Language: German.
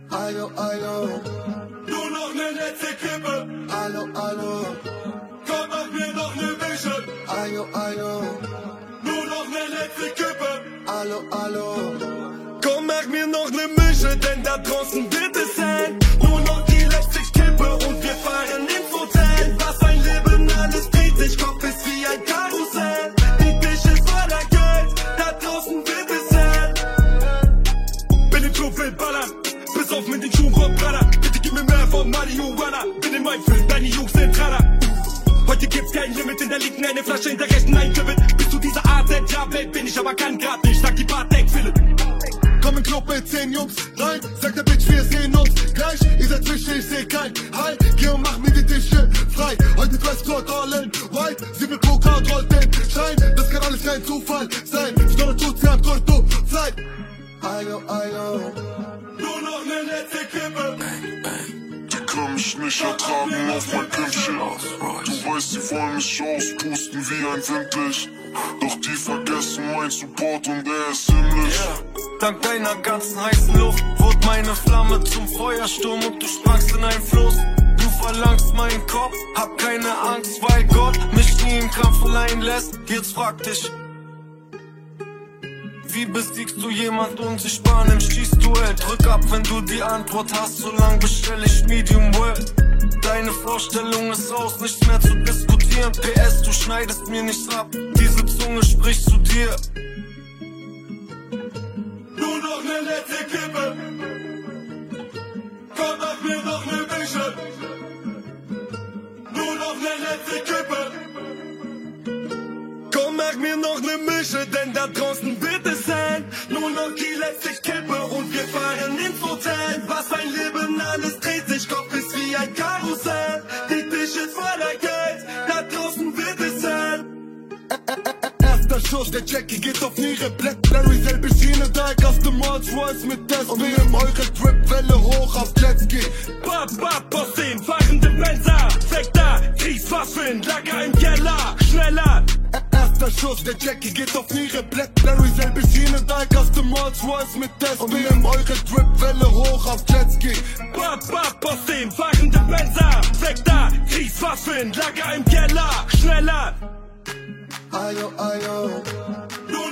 Ayo, ayo. Nur noch ne letzte Kippe. Allo, allo. Komm, mach mir noch ne Mische. Ayo, ayo. Nur noch ne letzte Kippe. Allo, allo. Komm, mach mir noch ne Mische, denn da draußen wird es sein. Nur noch die letzte Kippe und wir fahren ins Hotel. Was ein Leben, alles dreht sich, Kopf ist wie ein Karussell. Die Tische ist voller Geld, da draußen wird es sein. Bin im Club, will ballern, bis auf mit den Schuhen von Prada. Bitte gib mir mehr von Marihuana, bin in meinem Film, deine Jungs sind Radar. Heute gibt's kein Limit, in der linken eine Flasche, in der rechten ein Tippet. Bist du dieser Art, ja, Welt bin ich, aber kann grad nicht, sag die Bartek, Philipp. Komm in Club mit 10 Jungs rein, sagt der Bitch, wir sehen uns gleich. Ihr seid Fische, ich seh kein Halt. Geh und mach mir die Tische frei. Heute Dresscode all in white. Sie will Coca und rollt den Schein. Das kann alles kein Zufall sein. Stunde tut's ja, du Zeit. Ayo, ayo. Nur noch ne letzte Kippe. Die können mich nicht ertragen auf mein Pimpchen. Du weißt, sie wollen mich auspusten wie ein Windlicht. Doch die vergessen mein Support und er ist himmlisch. Dank deiner ganzen heißen Luft wurde meine Flamme zum Feuersturm und du sprangst in einen Fluss. Du verlangst meinen Kopf, hab keine Angst, weil Gott mich nie im Kampf allein lässt. Jetzt frag dich, wie besiegst du jemand unsichtbar im Schießduell? Drück ab, wenn du die Antwort hast, solang bestell ich Medium Well. Deine Vorstellung ist aus, nichts mehr zu diskutieren. PS, du schneidest mir nichts ab, diese Zunge spricht zu dir. Nur noch ne letzte Kippe. Komm, mach mir noch ne Mische. Nur noch ne letzte Kippe. Komm, mach mir noch ne Mische, denn da draußen wird es sein. Nur noch die letzte Kippe und wir fahren ins Hotel. Was ein Leben, alles dreht sich, Kopf ist wie ein Karussell. Die Tische ist voller Geld, da draußen wird es sein. Erster Schuss, der Jackie geht auf Niere. Blackberry, selbe Schiene, Dike auf dem Rolls Royce mit Test. Und wir nehmen eure Drip-Welle hoch auf Jetski. Bap, aus dem fahrenden Benzer. Weg da, Kriegswaffen, Lager im Keller. Schneller. Erster Schuss, der Jackie geht auf Niere. Blackberry, selbe Schiene, Dike auf dem Rolls Royce mit Test. Und wir nehmen eure Drip-Welle hoch auf Jetski. Bap, aus dem fahrenden Benzer. Weg da, Kriegswaffen, Lager im Keller. Schneller. Ayo, ayo. Nur